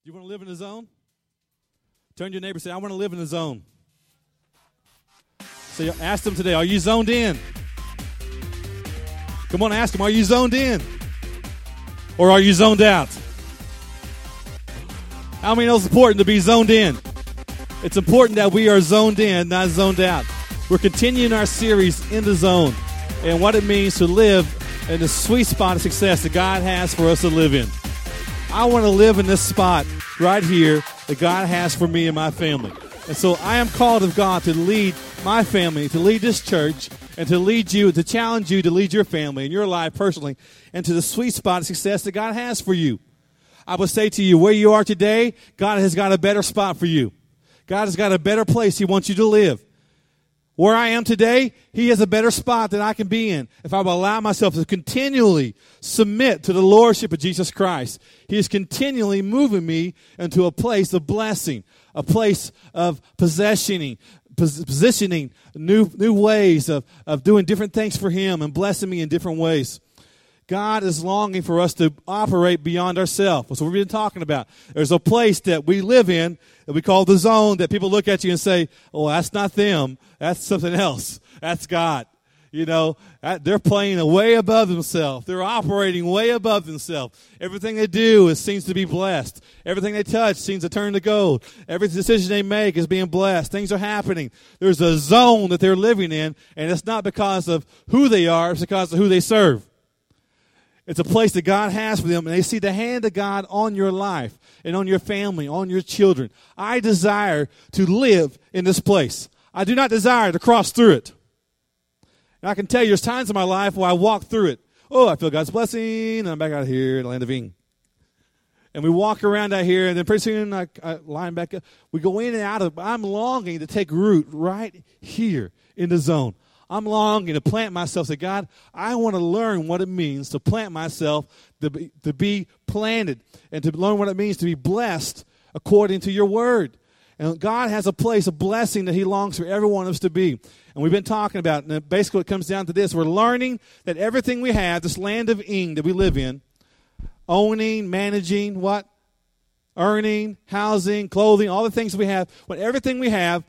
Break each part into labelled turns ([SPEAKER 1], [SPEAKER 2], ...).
[SPEAKER 1] You want to live in the zone? Turn to your neighbor and say, I want to live in the zone. So ask them today, are you zoned in? Come on, ask them, are you zoned in? Or are you zoned out? How many know it's important to be zoned in? It's important that we are zoned in, not zoned out. We're continuing our series in the zone and what it means to live in the sweet spot of success that God has for us to live in. I want to live in this spot right here that God has for me and my family. And so I am called of God to lead my family, to lead this church, and to lead you, to challenge you to lead your family and your life personally into the sweet spot of success that God has for you. I would say to you, where you are today, God has got a better spot for you. God has got a better place He wants you to live. Where I am today, He has a better spot that I can be in if I will allow myself to continually submit to the Lordship of Jesus Christ. He is continually moving me into a place of blessing, a place of positioning new ways of doing different things for Him and blessing me in different ways. God is longing for us to operate beyond ourselves. That's what we've been talking about. There's a place that we live in that we call the zone that people look at you and say, oh, that's not them. That's something else. That's God. You know, they're playing way above themselves. They're operating way above themselves. Everything they do seems to be blessed. Everything they touch seems to turn to gold. Every decision they make is being blessed. Things are happening. There's a zone that they're living in, and it's not because of who they are. It's because of who they serve. It's a place that God has for them, and they see the hand of God on your life and on your family, on your children. I desire to live in this place. I do not desire to cross through it. And I can tell you there's times in my life where I walk through it. Oh, I feel God's blessing, and I'm back out here in the land of Eden. And we walk around out here, and then pretty soon I line back up. We go in and out of it. I'm longing to take root right here in the zone. I'm longing to plant myself. Say, God, I want to learn what it means to plant myself, to be planted, and to learn what it means to be blessed according to your word. And God has a place of blessing that He longs for every one of us to be. And we've been talking about, and basically it comes down to this. We're learning that everything we have, this land of Ing that we live in, owning, managing, what? Earning, housing, clothing, all the things we have, when everything we have,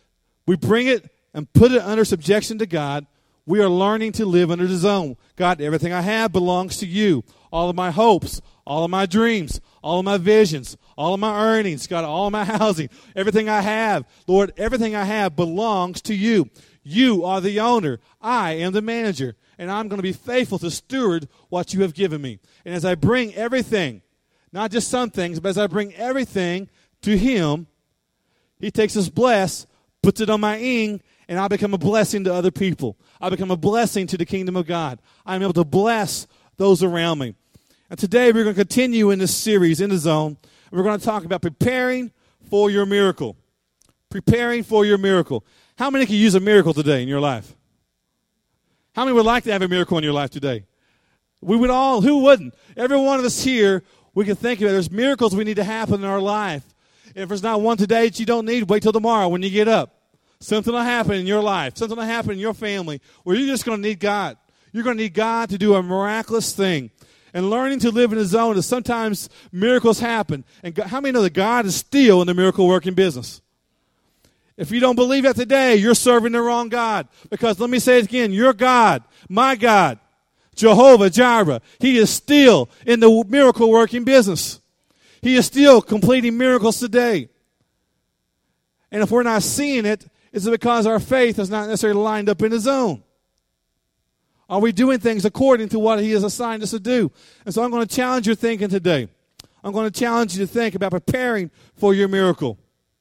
[SPEAKER 1] we bring it and put it under subjection to God. We are learning to live under the zone. God, everything I have belongs to you. All of my hopes, all of my dreams, all of my visions, all of my earnings, God, all of my housing, everything I have, Lord, everything I have belongs to you. You are the owner. I am the manager, and I'm going to be faithful to steward what you have given me. And as I bring everything, not just some things, but as I bring everything to Him, He takes His bless, puts it on my ing, and I become a blessing to other people. I become a blessing to the kingdom of God. I'm able to bless those around me. And today we're going to continue in this series, In the Zone. We're going to talk about preparing for your miracle. Preparing for your miracle. How many can use a miracle today in your life? How many would like to have a miracle in your life today? We would all. Who wouldn't? Every one of us here, we can think of it. There's miracles we need to happen in our life. If there's not one today that you don't need, wait till tomorrow when you get up. Something will happen in your life. Something will happen in your family where you're just going to need God. You're going to need God to do a miraculous thing. And learning to live in the zone is sometimes miracles happen. And God, how many know that God is still in the miracle working business? If you don't believe that today, you're serving the wrong God. Because let me say it again, your God, my God, Jehovah Jireh, He is still in the miracle working business. He is still completing miracles today. And if we're not seeing it, is it because our faith is not necessarily lined up in the zone? Are we doing things according to what He has assigned us to do? And so I'm going to challenge your thinking today. I'm going to challenge you to think about preparing for your miracle.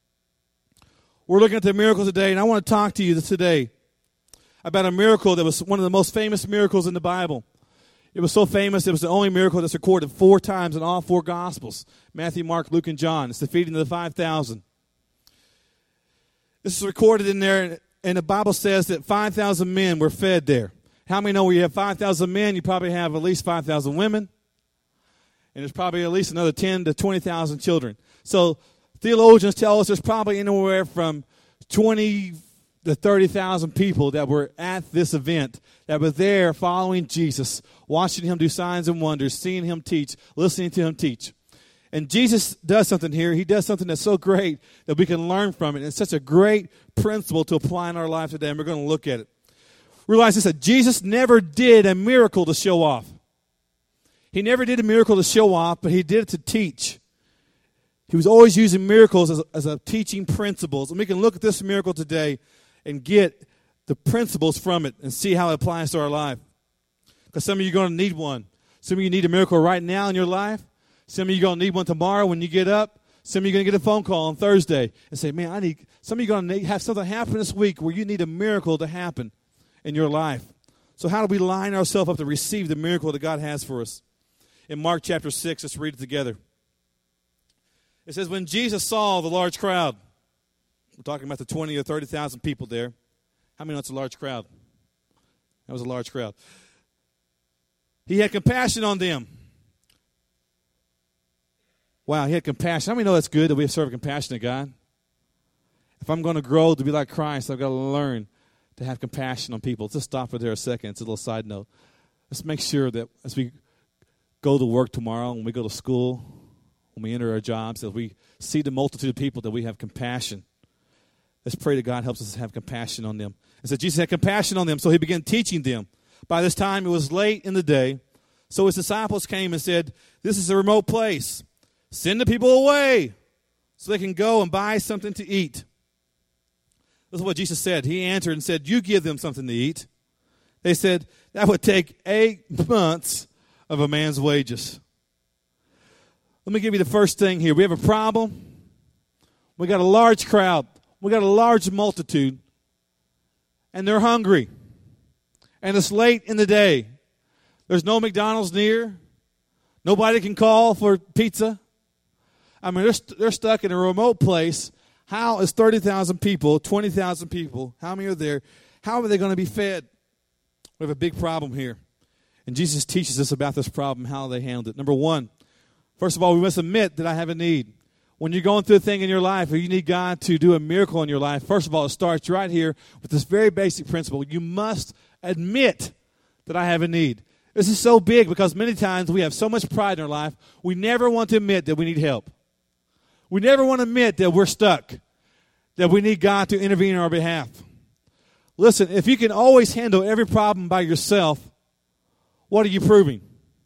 [SPEAKER 1] We're looking at the miracle today, and I want to talk to you today about a miracle that was one of the most famous miracles in the Bible. It was so famous, it was the only miracle that's recorded 4 times in all 4 Gospels. Matthew, Mark, Luke, and John. It's the feeding of the 5,000. This is recorded in there, and the Bible says that 5,000 men were fed there. How many know when you have 5,000 men, you probably have at least 5,000 women, and there's probably at least another 10 to 20,000 children. So theologians tell us there's probably anywhere from 20 to 30,000 people that were at this event, that were there following Jesus, watching Him do signs and wonders, seeing Him teach, listening to Him teach. And Jesus does something here. He does something that's so great that we can learn from it. And it's such a great principle to apply in our life today, and we're going to look at it. Realize this, that Jesus never did a miracle to show off. He never did a miracle to show off, but he did it to teach. He was always using miracles as a teaching principles. And we can look at this miracle today and get the principles from it and see how it applies to our life. Because some of you are going to need one. Some of you need a miracle right now in your life. Some of you are going to need one tomorrow when you get up. Some of you are going to get a phone call on Thursday and say, man, some of you are going to have something happen this week where you need a miracle to happen in your life. So how do we line ourselves up to receive the miracle that God has for us? In Mark chapter 6, let's read it together. It says, when Jesus saw the large crowd, we're talking about the 20 or 30,000 people there. How many know it's a large crowd? That was a large crowd. He had compassion on them. Wow, he had compassion. How many know that's good that we serve a compassionate God? If I'm going to grow to be like Christ, I've got to learn to have compassion on people. Let's just stop for there a second. It's a little side note. Let's make sure that as we go to work tomorrow, when we go to school, when we enter our jobs, that we see the multitude of people, that we have compassion. Let's pray that God helps us to have compassion on them. And so Jesus had compassion on them, so he began teaching them. By this time, it was late in the day. So his disciples came and said, this is a remote place. Send the people away so they can go and buy something to eat. This is what Jesus said. He answered and said, you give them something to eat. They said, that would take 8 months of a man's wages. Let me give you the first thing here. We have a problem. We got a large crowd. We got a large multitude. And they're hungry. And it's late in the day. There's no McDonald's near. Nobody can call for pizza. I mean, they're stuck in a remote place. How is 30,000 people, 20,000 people, how many are there? How are they going to be fed? We have a big problem here. And Jesus teaches us about this problem, how they handled it. Number one, first of all, we must admit that I have a need. When you're going through a thing in your life or you need God to do a miracle in your life, first of all, it starts right here with this very basic principle. You must admit that I have a need. This is so big because many times we have so much pride in our life, we never want to admit that we need help. We never want to admit that we're stuck, that we need God to intervene on our behalf. Listen, if you can always handle every problem by yourself, what are you proving?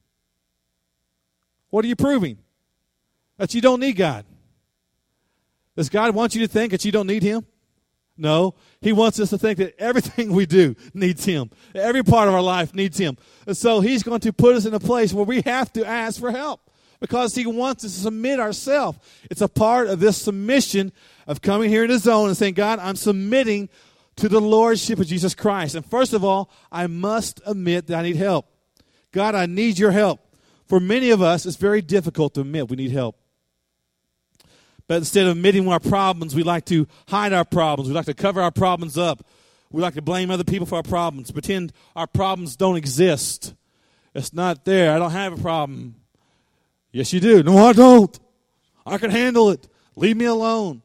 [SPEAKER 1] What are you proving? That you don't need God. Does God want you to think that you don't need him? No. He wants us to think that everything we do needs him. Every part of our life needs him. And so he's going to put us in a place where we have to ask for help because he wants us to submit ourselves. It's a part of this submission of coming here in his zone and saying, God, I'm submitting to the lordship of Jesus Christ. And first of all, I must admit that I need help. God, I need your help. For many of us, it's very difficult to admit we need help. But instead of admitting our problems, we like to hide our problems. We like to cover our problems up. We like to blame other people for our problems, pretend our problems don't exist. It's not there. I don't have a problem. Yes, you do. No, I don't. I can handle it. Leave me alone.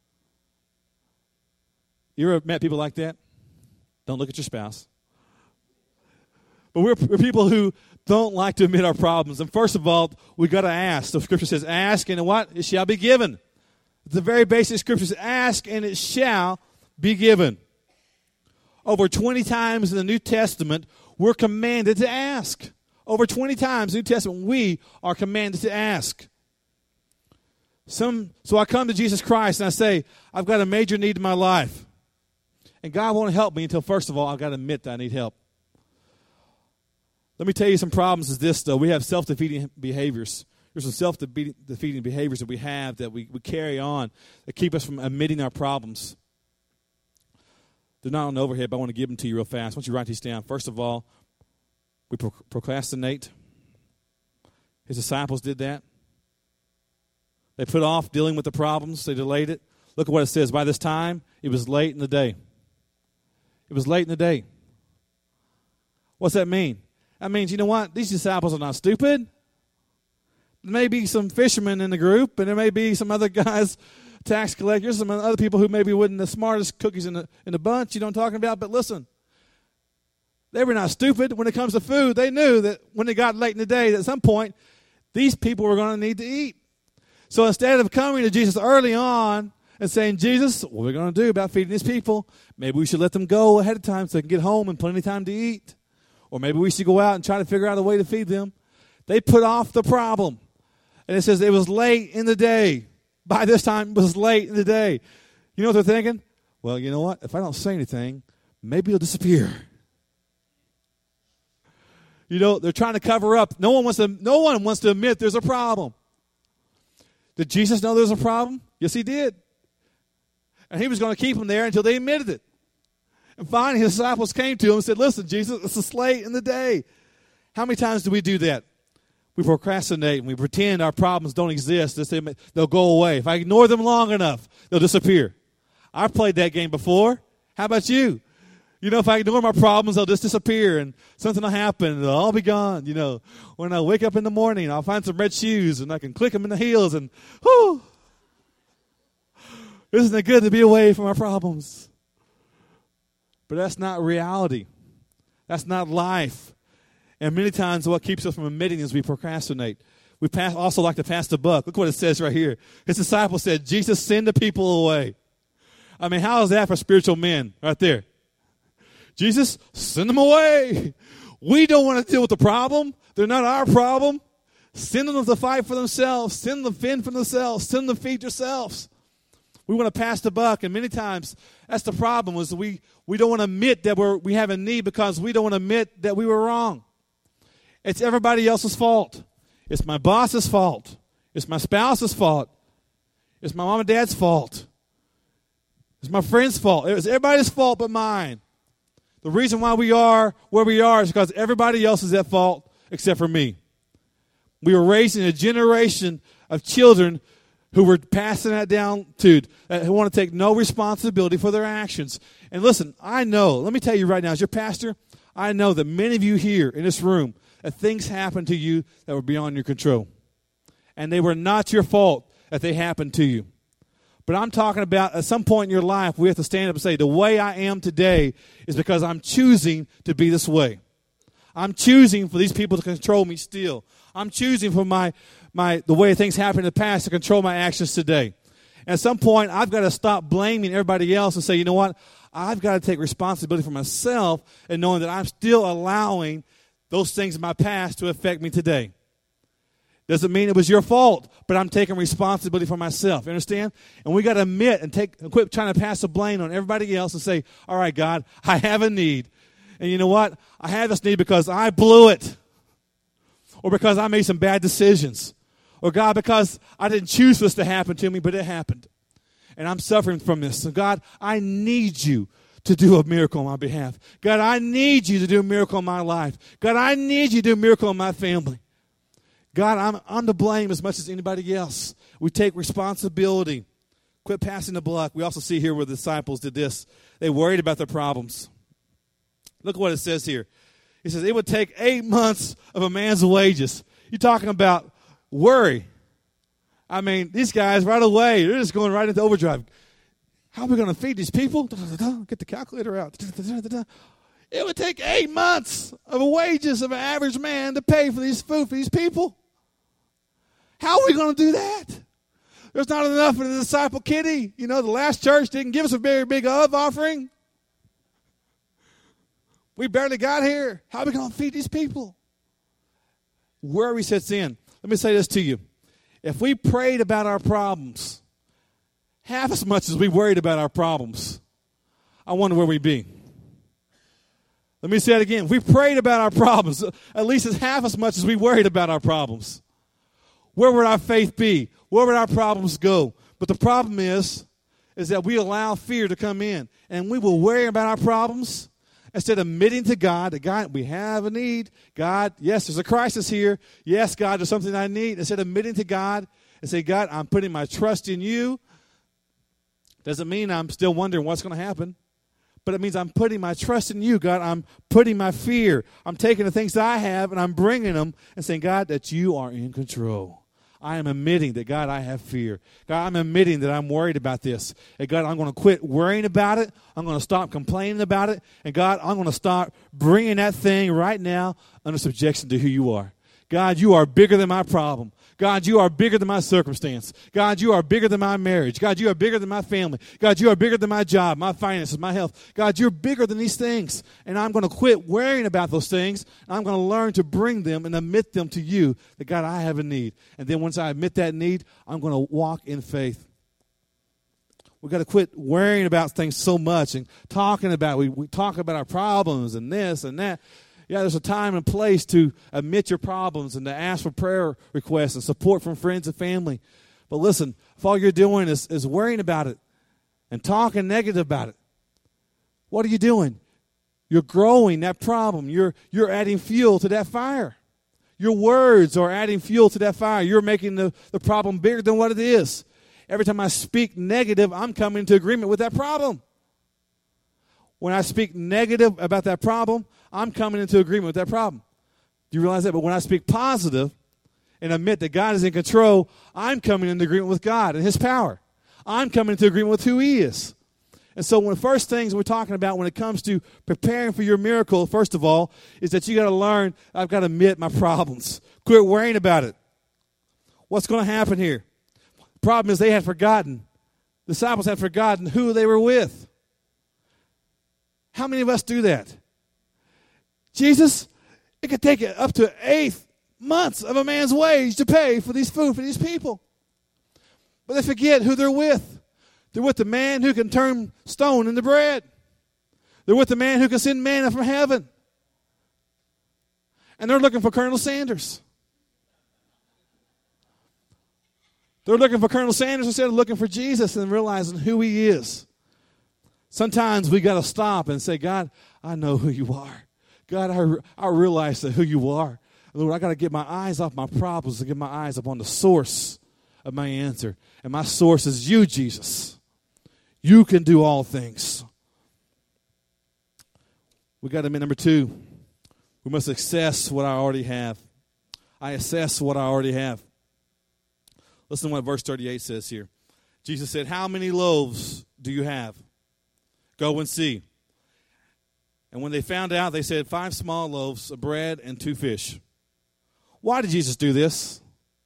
[SPEAKER 1] You ever met people like that? Don't look at your spouse. But we're people who don't like to admit our problems. And first of all, we got to ask. The scripture says, ask and what? It shall be given. The very basic scripture says, ask and it shall be given. Over 20 times in the New Testament, we're commanded to ask. Over 20 times in the New Testament, we are commanded to ask. So I come to Jesus Christ and I say, I've got a major need in my life. And God won't help me until, first of all, I've got to admit that I need help. Let me tell you some problems is this, though. We have self-defeating behaviors. There's some self-defeating behaviors that we have that we carry on that keep us from admitting our problems. They're not on the overhead, but I want to give them to you real fast. I want you to write these down. First of all, we procrastinate. His disciples did that. They put off dealing with the problems. They delayed it. Look at what it says. By this time, it was late in the day. It was late in the day. What's that mean? That means, you know what? These disciples are not stupid. There may be some fishermen in the group, and there may be some other guys, tax collectors, some other people who maybe wouldn't the smartest cookies in the bunch. You know what I'm talking about? But listen, they were not stupid. When it comes to food, they knew that when it got late in the day, that at some point, these people were going to need to eat. So instead of coming to Jesus early on and saying, Jesus, what are we going to do about feeding these people? Maybe we should let them go ahead of time so they can get home and plenty of time to eat. Or maybe we should go out and try to figure out a way to feed them. They put off the problem. And it says it was late in the day. By this time, it was late in the day. You know what they're thinking? Well, you know what? If I don't say anything, maybe he'll disappear. You know, they're trying to cover up. No one wants to admit there's a problem. Did Jesus know there's a problem? Yes, he did. And he was going to keep them there until they admitted it. And finally, his disciples came to him and said, listen, Jesus, it's late in the day. How many times do we do that? We procrastinate and we pretend our problems don't exist. They'll go away. If I ignore them long enough, they'll disappear. I've played that game before. How about you? You know, if I ignore my problems, they'll just disappear and something will happen and they'll all be gone. You know, when I wake up in the morning, I'll find some red shoes and I can click them in the heels and, whoo, isn't it good to be away from our problems? But that's not reality. That's not life. And many times what keeps us from admitting is we procrastinate. We also like to pass the buck. Look what it says right here. His disciples said, Jesus, send the people away. I mean, how is that for spiritual men right there? Jesus, send them away. We don't want to deal with the problem. They're not our problem. Send them to fight for themselves. Send them to fend for themselves. Send them to feed themselves. We want to pass the buck, and many times that's the problem is we don't want to admit that we have a need because we don't want to admit that we were wrong. It's everybody else's fault. It's my boss's fault. It's my spouse's fault. It's my mom and dad's fault. It's my friend's fault. It's everybody's fault but mine. The reason why we are where we are is because everybody else is at fault except for me. We were raising a generation of children who were passing that down to, who want to take no responsibility for their actions. And listen, I know, let me tell you right now, as your pastor, I know that many of you here in this room, that things happened to you that were beyond your control. And they were not your fault that they happened to you. But I'm talking about at some point in your life, we have to stand up and say, the way I am today is because I'm choosing to be this way. I'm choosing for these people to control me still. I'm choosing for the way things happened in the past to control my actions today. And at some point, I've got to stop blaming everybody else and say, you know what? I've got to take responsibility for myself and knowing that I'm still allowing those things in my past to affect me today. Doesn't mean it was your fault, but I'm taking responsibility for myself. You understand? And we got to admit and quit trying to pass the blame on everybody else and say, all right, God, I have a need. And you know what? I have this need because I blew it. Or because I made some bad decisions. Or God, because I didn't choose for this to happen to me, but it happened. And I'm suffering from this. So God, I need you to do a miracle on my behalf. God, I need you to do a miracle in my life. God, I need you to do a miracle in my family. God, I'm to blame as much as anybody else. We take responsibility. Quit passing the buck. We also see here where the disciples did this. They worried about their problems. Look what it says here. He says, it would take 8 months of a man's wages. You're talking about worry. I mean, these guys right away, they're just going right into overdrive. How are we going to feed these people? Get the calculator out. It would take 8 months of wages of an average man to pay for these food for these people. How are we going to do that? There's not enough for the disciple kitty. You know, the last church didn't give us a very big offering. We barely got here. How are we going to feed these people? Worry sets in. Let me say this to you. If we prayed about our problems half as much as we worried about our problems, I wonder where we'd be. Let me say it again. If we prayed about our problems at least as half as much as we worried about our problems, where would our faith be? Where would our problems go? But the problem is that we allow fear to come in, and we will worry about our problems instead of admitting to God that, God, we have a need. God, yes, there's a crisis here. Yes, God, there's something I need. Instead of admitting to God and say, God, I'm putting my trust in you. Doesn't mean I'm still wondering what's going to happen. But it means I'm putting my trust in you, God. I'm putting my fear. I'm taking the things that I have and I'm bringing them and saying, God, that you are in control. I am admitting that, God, I have fear. God, I'm admitting that I'm worried about this. And God, I'm going to quit worrying about it. I'm going to stop complaining about it. And God, I'm going to start bringing that thing right now under subjection to who you are. God, you are bigger than my problem. God, you are bigger than my circumstance. God, you are bigger than my marriage. God, you are bigger than my family. God, you are bigger than my job, my finances, my health. God, you're bigger than these things. And I'm going to quit worrying about those things. And I'm going to learn to bring them and admit them to you that, God, I have a need. And then once I admit that need, I'm going to walk in faith. We've got to quit worrying about things so much and talking about, we talk about our problems and this and that. Yeah, there's a time and place to admit your problems and to ask for prayer requests and support from friends and family. But listen, if all you're doing is worrying about it and talking negative about it, what are you doing? You're growing that problem. You're adding fuel to that fire. Your words are adding fuel to that fire. You're making the problem bigger than what it is. Every time I speak negative, I'm coming into agreement with that problem. When I speak negative about that problem, I'm coming into agreement with that problem. Do you realize that? But when I speak positive and admit that God is in control, I'm coming into agreement with God and his power. I'm coming into agreement with who he is. And so one of the first things we're talking about when it comes to preparing for your miracle, first of all, is that you got to learn, I've got to admit my problems. Quit worrying about it. What's going to happen here? The problem is they had forgotten. The disciples had forgotten who they were with. How many of us do that? Jesus, it could take up to 8 months of a man's wage to pay for these food for these people. But they forget who they're with. They're with the man who can turn stone into bread. They're with the man who can send manna from heaven. And they're looking for Colonel Sanders. They're looking for Colonel Sanders instead of looking for Jesus and realizing who he is. Sometimes we got to stop and say, God, I know who you are. God, I realize that who you are. Lord, I got to get my eyes off my problems and get my eyes up on the source of my answer. And my source is you, Jesus. You can do all things. We got to admit, number 2, we must assess what I already have. I assess what I already have. Listen to what verse 38 says here. Jesus said, how many loaves do you have? Go and see. And when they found out, they said 5 small loaves of bread and 2 fish. Why did Jesus do this?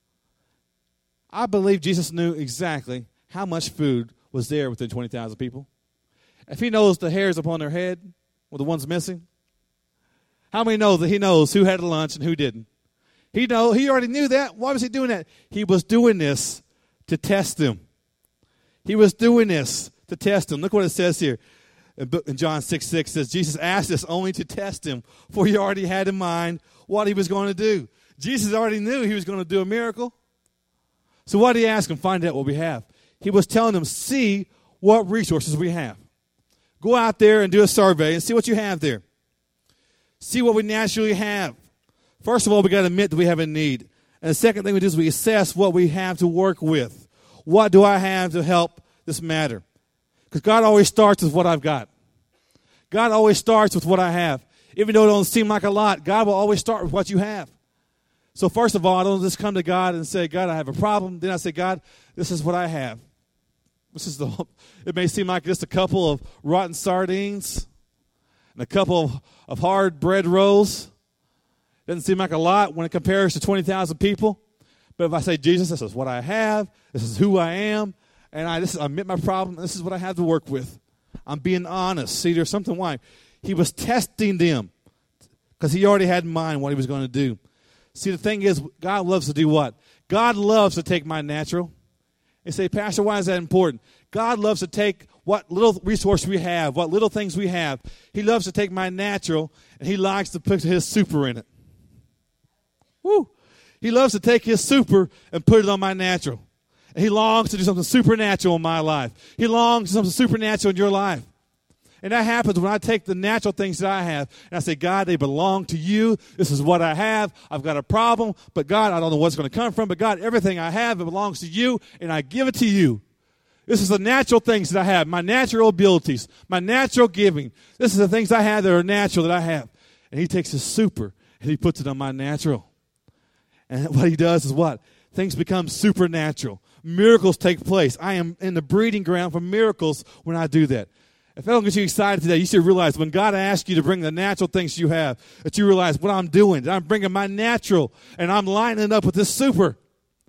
[SPEAKER 1] I believe Jesus knew exactly how much food was there within 20,000 people. If he knows the hairs upon their head were the ones missing, how many know that he knows who had lunch and who didn't? He already knew that. Why was he doing that? He was doing this to test them. He was doing this to test them. Look what it says here. In John 6:6 says, Jesus asked us only to test him, for he already had in mind what he was going to do. Jesus already knew he was going to do a miracle. So what did he ask him? Find out what we have. He was telling them, see what resources we have. Go out there and do a survey and see what you have there. See what we naturally have. First of all, we got to admit that we have a need. And the second thing we do is we assess what we have to work with. What do I have to help this matter? Because God always starts with what I've got. God always starts with what I have. Even though it don't seem like a lot, God will always start with what you have. So first of all, I don't just come to God and say, God, I have a problem. Then I say, God, this is what I have. It may seem like just a couple of rotten sardines and a couple of hard bread rolls. Doesn't seem like a lot when it compares to 20,000 people. But if I say, Jesus, this is what I have. This is who I am. And I admit my problem. This is what I have to work with. I'm being honest. See, there's something why. He was testing them because he already had in mind what he was going to do. See, the thing is, God loves to do what? God loves to take my natural. And say, Pastor, why is that important? God loves to take what little resource we have, what little things we have. He loves to take my natural, and he likes to put his super in it. Woo! He loves to take his super and put it on my natural. And he longs to do something supernatural in my life. He longs to do something supernatural in your life. And that happens when I take the natural things that I have and I say, God, they belong to you. This is what I have. I've got a problem, but God, I don't know what's going to come from. But God, everything I have, it belongs to you, and I give it to you. This is the natural things that I have, my natural abilities, my natural giving. This is the things I have that are natural that I have. And he takes his super and he puts it on my natural. And what he does is what? Things become supernatural. Miracles take place. I am in the breeding ground for miracles when I do that. If that don't get you excited today, you should realize when God asks you to bring the natural things you have, that you realize what I'm doing, that I'm bringing my natural, and I'm lining it up with this super.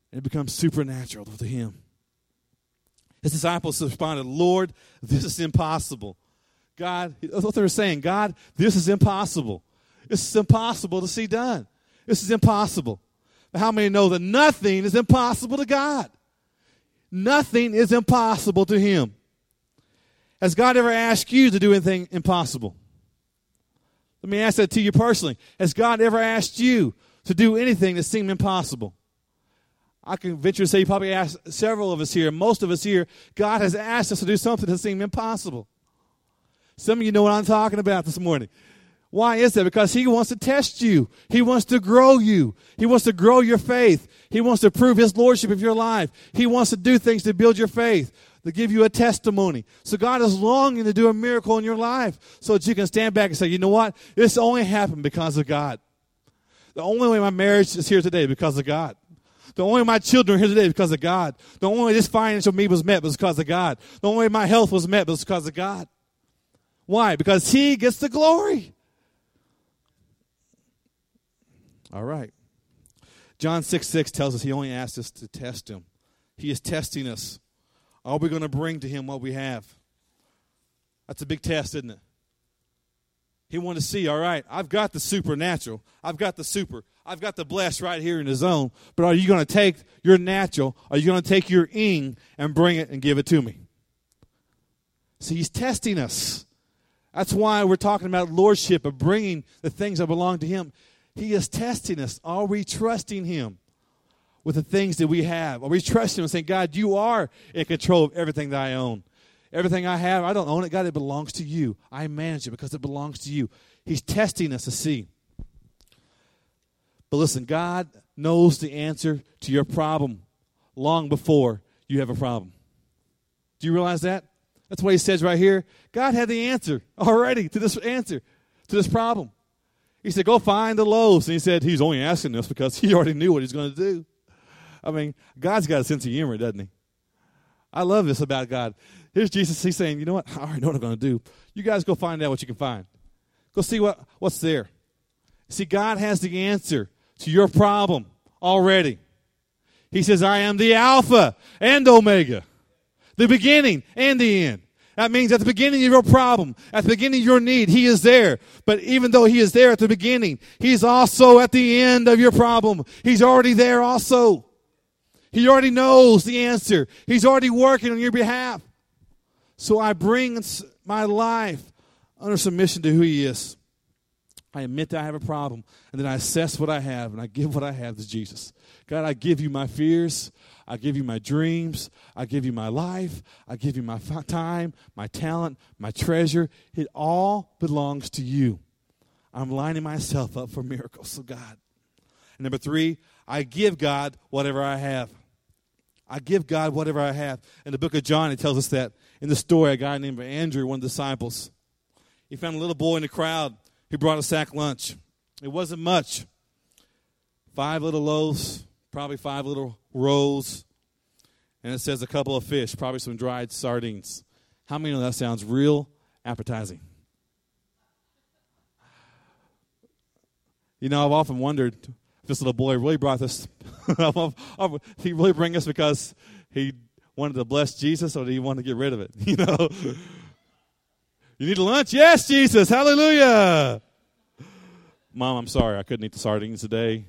[SPEAKER 1] And it becomes supernatural to him. His disciples responded, Lord, this is impossible. God, that's what they were saying. God, this is impossible. This is impossible to see done. This is impossible. But how many know that nothing is impossible to God? Nothing is impossible to him. Has God ever asked you to do anything impossible? Let me ask that to you personally. Has God ever asked you to do anything that seemed impossible? I can venture to say, you probably asked several of us here, most of us here, God has asked us to do something that seemed impossible. Some of you know what I'm talking about this morning. Why is that? Because he wants to test you. He wants to grow you. He wants to grow your faith. He wants to prove his lordship of your life. He wants to do things to build your faith, to give you a testimony. So God is longing to do a miracle in your life so that you can stand back and say, you know what? This only happened because of God. The only way my marriage is here today is because of God. The only way my children are here today is because of God. The only way this financial need was met was because of God. The only way my health was met was because of God. Why? Because he gets the glory. All right. John 6:6 tells us he only asked us to test him. He is testing us. Are we going to bring to him what we have? That's a big test, isn't it? He wanted to see, all right, I've got the supernatural. I've got the blessed right here in the zone. But are you going to take your natural? Are you going to take your ing and bring it and give it to me? See, he's testing us. That's why we're talking about lordship, of bringing the things that belong to him. He is testing us. Are we trusting him with the things that we have? Are we trusting him and saying, God, you are in control of everything that I own? Everything I have, I don't own it. God, it belongs to you. I manage it because it belongs to you. He's testing us to see. But listen, God knows the answer to your problem long before you have a problem. Do you realize that? That's what he says right here. God had the answer already to this problem. He said, go find the loaves. And he said, he's only asking this because he already knew what he's going to do. I mean, God's got a sense of humor, doesn't he? I love this about God. Here's Jesus. He's saying, you know what? I already know what I'm going to do. You guys go find out what you can find. Go see what's there. See, God has the answer to your problem already. He says, I am the Alpha and Omega, the beginning and the end. That means at the beginning of your problem, at the beginning of your need, he is there. But even though he is there at the beginning, he's also at the end of your problem. He's already there also. He already knows the answer. He's already working on your behalf. So I bring my life under submission to who he is. I admit that I have a problem, and then I assess what I have, and I give what I have to Jesus. God, I give you my fears. I give you my dreams. I give you my life. I give you my time, my talent, my treasure. It all belongs to you. I'm lining myself up for miracles of God. And number 3, I give God whatever I have. I give God whatever I have. In the book of John, it tells us that in the story, a guy named Andrew, one of the disciples, he found a little boy in the crowd who brought a sack lunch. It wasn't much. 5 little loaves, probably 5 little rolls, and it says a couple of fish, probably some dried sardines. How many know that sounds real appetizing? You know, I've often wondered if this little boy really brought this. He really bring us because he wanted to bless Jesus, or did he want to get rid of it? You know, you need a lunch? Yes, Jesus, hallelujah. Mom, I'm sorry, I couldn't eat the sardines today.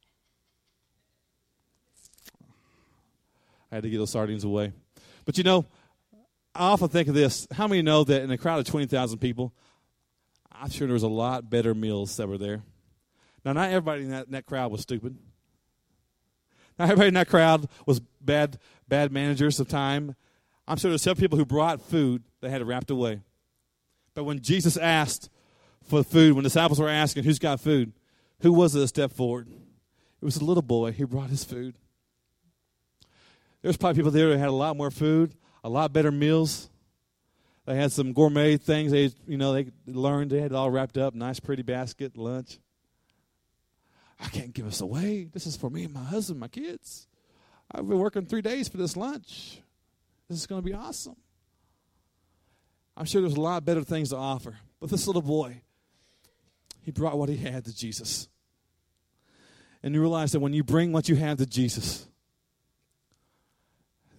[SPEAKER 1] I had to get those sardines away. But you know, I often think of this. How many know that in a crowd of 20,000 people, I'm sure there was a lot better meals that were there. Now, not everybody in that crowd was stupid. Not everybody in that crowd was bad managers of time. I'm sure there's some people who brought food that had it wrapped away. But when Jesus asked for food, when the disciples were asking, who's got food? Who was it that stepped forward? It was a little boy. He brought his food. There's probably people there that had a lot more food, a lot better meals. They had some gourmet things. They learned. They had it all wrapped up, nice, pretty basket, lunch. I can't give this away. This is for me and my husband, my kids. I've been working 3 days for this lunch. This is going to be awesome. I'm sure there's a lot better things to offer. But this little boy, he brought what he had to Jesus. And you realize that when you bring what you have to Jesus,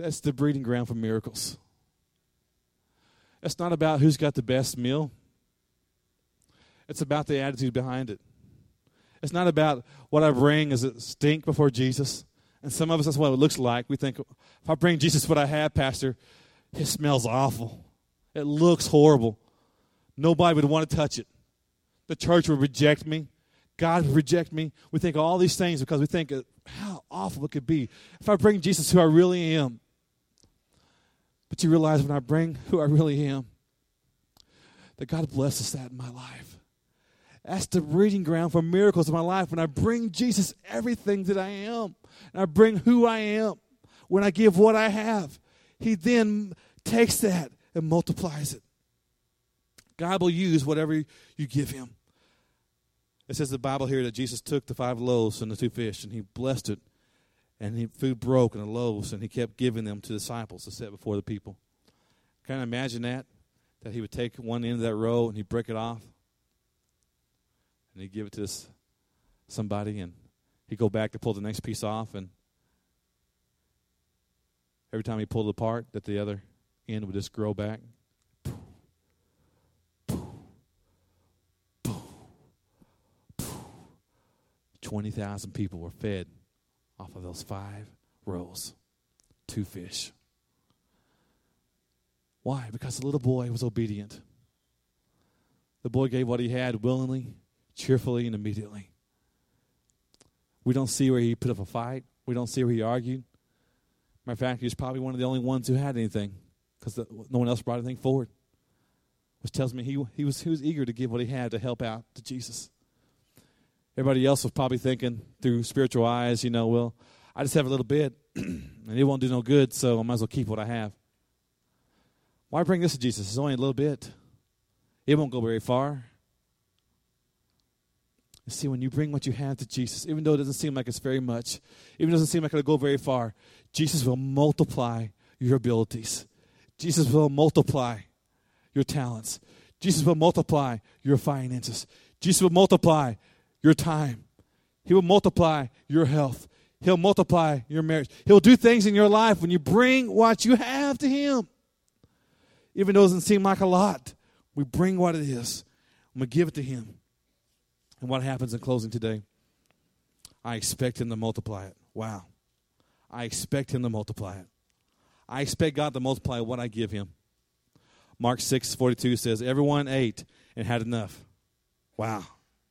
[SPEAKER 1] That's the breeding ground for miracles. It's not about who's got the best meal. It's about the attitude behind it. It's not about what I bring as it stink before Jesus. And some of us, that's what it looks like. We think, if I bring Jesus what I have, Pastor, it smells awful. It looks horrible. Nobody would want to touch it. The church would reject me. God would reject me. We think all these things because we think how awful it could be if I bring Jesus who I really am. But you realize when I bring who I really am, that God blesses that in my life. That's the breeding ground for miracles in my life. When I bring Jesus everything that I am, and I bring who I am, when I give what I have, he then takes that and multiplies it. God will use whatever you give him. It says in the Bible here that Jesus took the 5 loaves and the 2 fish, and he blessed it, and the food broke in the loaves, and he kept giving them to the disciples to set before the people. Can you imagine that? That he would take one end of that roll, and he'd break it off, and he'd give it to somebody, and he'd go back to pull the next piece off, and every time he pulled it apart, that the other end would just grow back. 20,000 people were fed off of those 5 rolls, 2 fish. Why? Because the little boy was obedient. The boy gave what he had willingly, cheerfully, and immediately. We don't see where he put up a fight. We don't see where he argued. Matter of fact, he was probably one of the only ones who had anything because no one else brought anything forward. Which tells me he was eager to give what he had to help out to Jesus. Everybody else was probably thinking through spiritual eyes, well, I just have a little bit, and it won't do no good, so I might as well keep what I have. Why bring this to Jesus? It's only a little bit. It won't go very far. You see, when you bring what you have to Jesus, even though it doesn't seem like it's very much, even though it doesn't seem like it'll go very far, Jesus will multiply your abilities. Jesus will multiply your talents. Jesus will multiply your finances. Jesus will multiply your time. He will multiply your health. He'll multiply your marriage. He'll do things in your life when you bring what you have to him. Even though it doesn't seem like a lot, we bring what it is. I'm going to give it to him. And what happens in closing today? I expect him to multiply it. Wow. I expect him to multiply it. I expect God to multiply what I give him. Mark 6:42 says, everyone ate and had enough. Wow.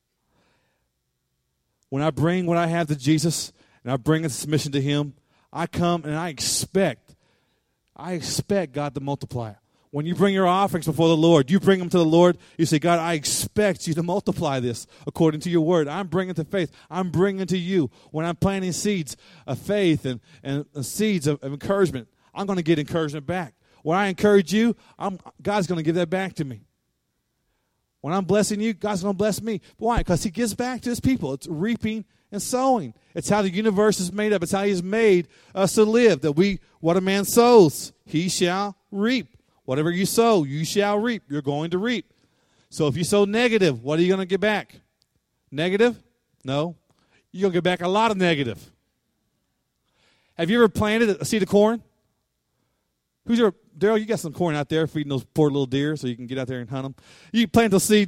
[SPEAKER 1] When I bring what I have to Jesus and I bring a submission to him, I come and I expect God to multiply it. When you bring your offerings before the Lord, you bring them to the Lord, you say, God, I expect you to multiply this according to your word. I'm bringing to faith. I'm bringing to you. When I'm planting seeds of faith and seeds of encouragement, I'm going to get encouragement back. When I encourage you, God's going to give that back to me. When I'm blessing you, God's going to bless me. Why? Because he gives back to his people. It's reaping and sowing. It's how the universe is made up. It's how he's made us to live. That what a man sows, he shall reap. Whatever you sow, you shall reap. You're going to reap. So if you sow negative, what are you going to get back? Negative? No. You're going to get back a lot of negative. Have you ever planted a seed of corn? Daryl, you got some corn out there feeding those poor little deer so you can get out there and hunt them. You plant the seed.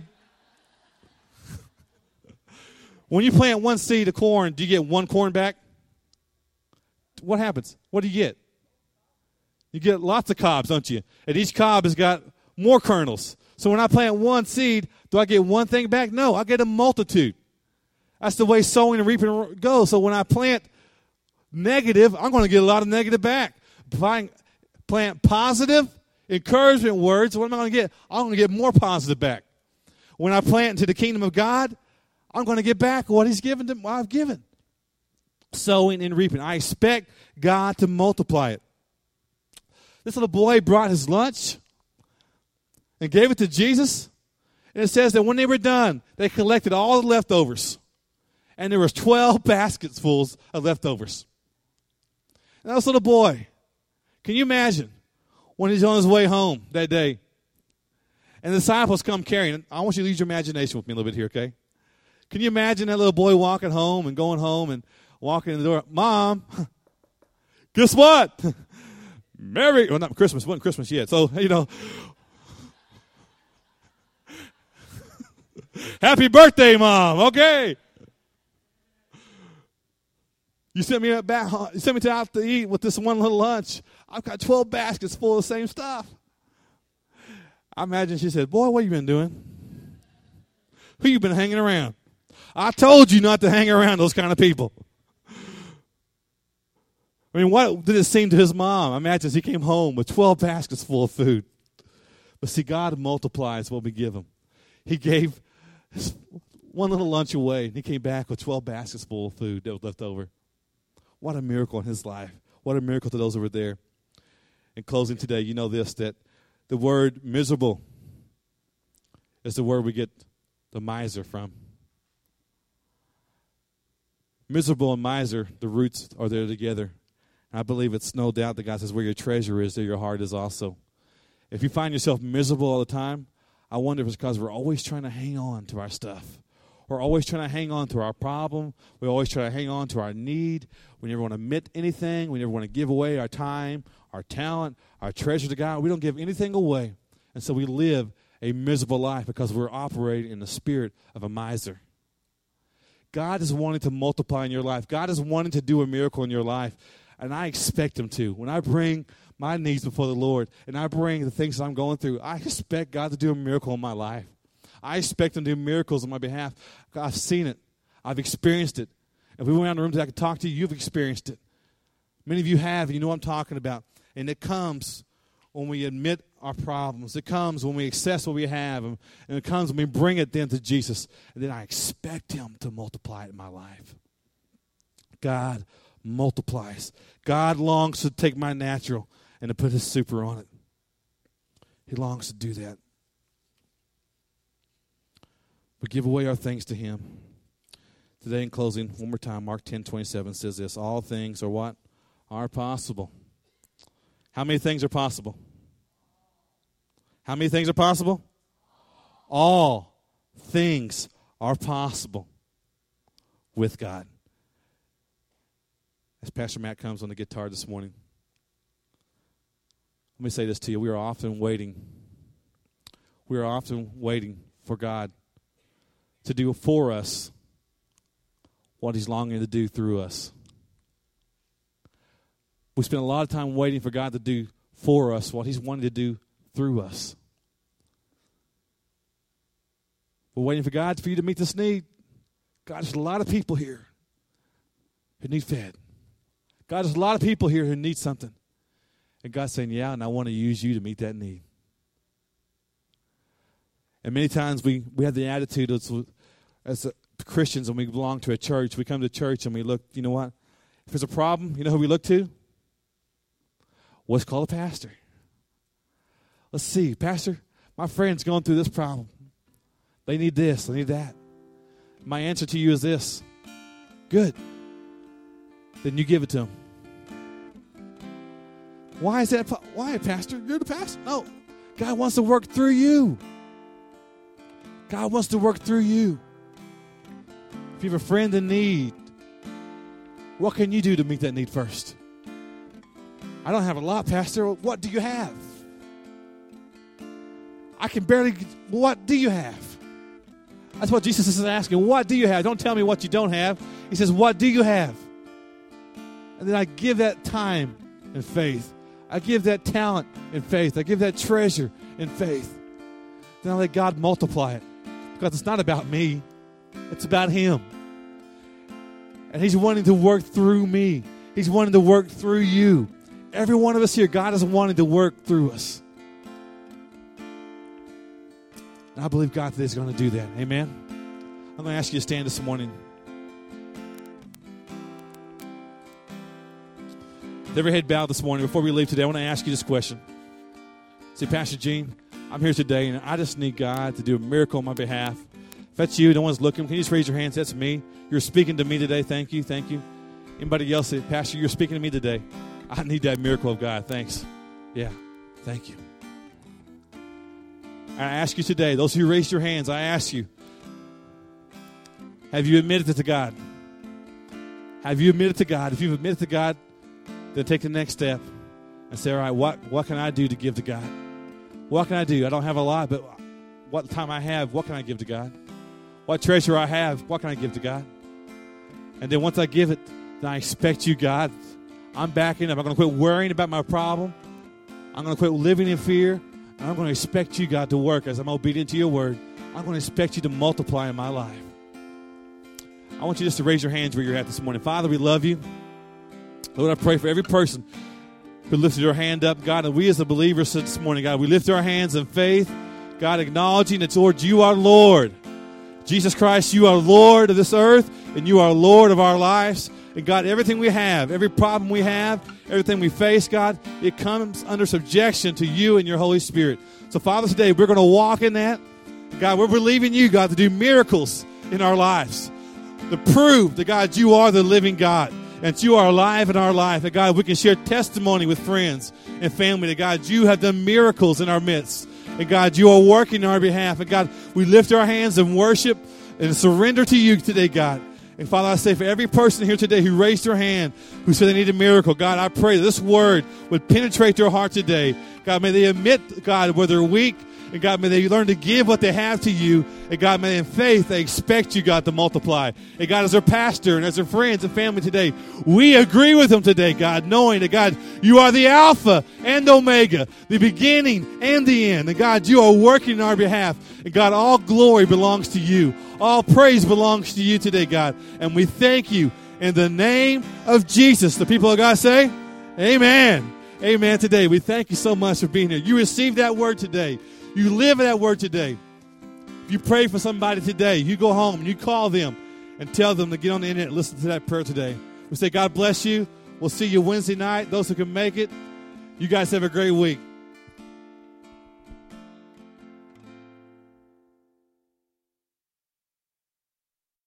[SPEAKER 1] When you plant one seed of corn, do you get one corn back? What happens? What do you get? You get lots of cobs, don't you? And each cob has got more kernels. So when I plant one seed, do I get one thing back? No, I get a multitude. That's the way sowing and reaping goes. So when I plant negative, I'm going to get a lot of negative back. If I plant positive, encouragement words, what am I going to get? I'm going to get more positive back. When I plant into the kingdom of God, I'm going to get back what he's given to what I've given. Sowing and reaping. I expect God to multiply it. This little boy brought his lunch and gave it to Jesus. And it says that when they were done, they collected all the leftovers. And there was 12 baskets full of leftovers. And that was little boy. Can you imagine when he's on his way home that day? And the disciples come carrying. I want you to use your imagination with me a little bit here, okay? Can you imagine that little boy walking home and going home and walking in the door? Mom, guess what? well, not Christmas. It wasn't Christmas yet. So, happy birthday, Mom. Okay. You sent me out to eat with this one little lunch. I've got 12 baskets full of the same stuff. I imagine she said, boy, what have you been doing? Who you been hanging around? I told you not to hang around those kind of people. I mean, what did it seem to his mom? I imagine he came home with 12 baskets full of food. But see, God multiplies what we give him. He gave one little lunch away, and he came back with 12 baskets full of food that was left over. What a miracle in his life. What a miracle to those who were there. In closing today, you know this, that the word miserable is the word we get the miser from. Miserable and miser, the roots are there together. And I believe it's no doubt that God says where your treasure is, there your heart is also. If you find yourself miserable all the time, I wonder if it's because we're always trying to hang on to our stuff. We're always trying to hang on to our problem. We always try to hang on to our need. We never want to admit anything. We never want to give away our time, our talent, our treasure to God. We don't give anything away. And so we live a miserable life because we're operating in the spirit of a miser. God is wanting to multiply in your life. God is wanting to do a miracle in your life. And I expect him to. When I bring my needs before the Lord and I bring the things that I'm going through, I expect God to do a miracle in my life. I expect him to do miracles on my behalf. I've seen it. I've experienced it. If we went around the room today, I could talk to you, you've experienced it. Many of you have, and you know what I'm talking about. And it comes when we admit our problems. It comes when we access what we have. And it comes when we bring it then to Jesus. And then I expect him to multiply it in my life. God multiplies. God longs to take my natural and to put his super on it. He longs to do that. We give away our things to him. Today in closing, one more time, Mark 10:27 says this. All things are what? Are possible. How many things are possible? How many things are possible? All things are possible with God. As Pastor Matt comes on the guitar this morning, let me say this to you. We are often waiting for God to do for us what he's longing to do through us. We spend a lot of time waiting for God to do for us what he's wanting to do through us. We're waiting for God for you to meet this need. God, there's a lot of people here who need fed. God, there's a lot of people here who need something. And God's saying, yeah, and I want to use you to meet that need. And many times we have the attitude as Christians, when we belong to a church, we come to church and we look, you know what? If there's a problem, you know who we look to? What's called a pastor. Let's see, pastor, my friend's going through this problem. They need this, they need that. My answer to you is this. Good. Then you give it to them. Why is that? Why, pastor? You're the pastor. No. God wants to work through you. God wants to work through you. If you have a friend in need, what can you do to meet that need first? I don't have a lot, pastor. What do you have? I can barely. What do you have? That's what Jesus is asking. What do you have? Don't tell me what you don't have. He says, what do you have? And then I give that time in faith. I give that talent in faith. I give that treasure in faith. Then I let God multiply it. Because it's not about me. It's about him. And he's wanting to work through me. He's wanting to work through you. Every one of us here, God is wanting to work through us. And I believe God today is going to do that. Amen? I'm going to ask you to stand this morning. With every head bowed this morning, before we leave today, I want to ask you this question. Say, Pastor Gene, I'm here today, and I just need God to do a miracle on my behalf. If that's you, no one's looking, can you just raise your hands? That's me. You're speaking to me today. Thank you. Thank you. Anybody else say, Pastor, you're speaking to me today. I need that miracle of God. Thanks. Yeah. Thank you. I ask you today, those who raised your hands, I ask you, have you admitted it to God? Have you admitted to God? If you've admitted to God, then take the next step and say, all right, what can I do to give to God? What can I do? I don't have a lot, but what time I have, what can I give to God? What treasure I have, what can I give to God? And then once I give it, then I expect you, God. I'm backing up. I'm going to quit worrying about my problem. I'm going to quit living in fear. And I'm going to expect you, God, to work as I'm obedient to your word. I'm going to expect you to multiply in my life. I want you just to raise your hands where you're at this morning. Father, we love you. Lord, I pray for every person who lifted their hand up, God, and we as the believers this morning, God, we lift our hands in faith, God, acknowledging that, Lord, you are Lord. Jesus Christ, you are Lord of this earth, and you are Lord of our lives. And God, everything we have, every problem we have, everything we face, God, it comes under subjection to you and your Holy Spirit. So, Father, today we're going to walk in that. God, we're believing you, God, to do miracles in our lives, to prove that, God, you are the living God, and that you are alive in our life. That, God, we can share testimony with friends and family that, God, you have done miracles in our midst. And, God, you are working on our behalf. And, God, we lift our hands in worship and surrender to you today, God. And, Father, I say for every person here today who raised their hand, who said they need a miracle, God, I pray that this word would penetrate their heart today. God, may they admit, God, where they're weak. And, God, may they learn to give what they have to you. And, God, may in faith they expect you, God, to multiply. And, God, as their pastor and as their friends and family today, we agree with them today, God, knowing that, God, you are the Alpha and Omega, the beginning and the end. And, God, you are working on our behalf. And, God, all glory belongs to you. All praise belongs to you today, God. And we thank you in the name of Jesus. The people of God say, amen. Amen today. We thank you so much for being here. You received that word today. You live that word today. If you pray for somebody today, you go home and you call them and tell them to get on the internet and listen to that prayer today. We say, God bless you. We'll see you Wednesday night. Those who can make it, you guys have a great week.